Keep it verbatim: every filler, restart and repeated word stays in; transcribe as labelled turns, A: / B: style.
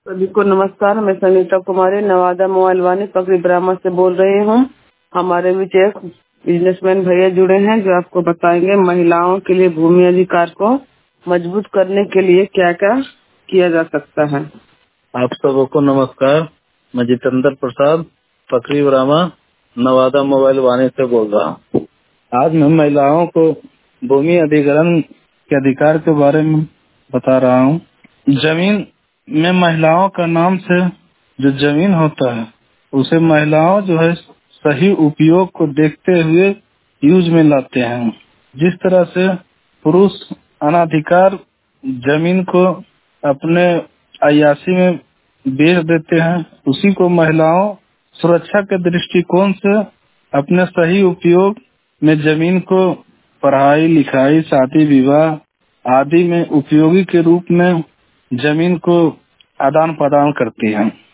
A: सभी को नमस्कार। मैं संगीता कुमारी नवादा मोबाइल वाणी पकड़ी ब्राह्मण से बोल रही हूँ। हमारे बीच एक बिजनेसमैन भैया जुड़े हैं जो आपको बताएंगे महिलाओं के लिए भूमि अधिकार को मजबूत करने के लिए क्या क्या किया जा सकता है।
B: आप सबको नमस्कार। मैं जितेंद्र प्रसाद पकड़ी ब्राह्मण नवादा मोबाइल वाणी से बोल रहा हूँ। आज मैं महिलाओं को भूमि अधिग्रहण के अधिकार के बारे में बता रहा हूँ। जमीन में महिलाओं का नाम से जो जमीन होता है उसे महिलाओं जो है सही उपयोग को देखते हुए यूज में लाते हैं। जिस तरह से पुरुष अनाधिकार जमीन को अपने अयासी में बेच देते हैं, उसी को महिलाओं सुरक्षा के दृष्टिकोण से अपने सही उपयोग में जमीन को पढ़ाई लिखाई शादी विवाह आदि में उपयोगी के रूप में जमीन को आदान प्रदान करती हैं।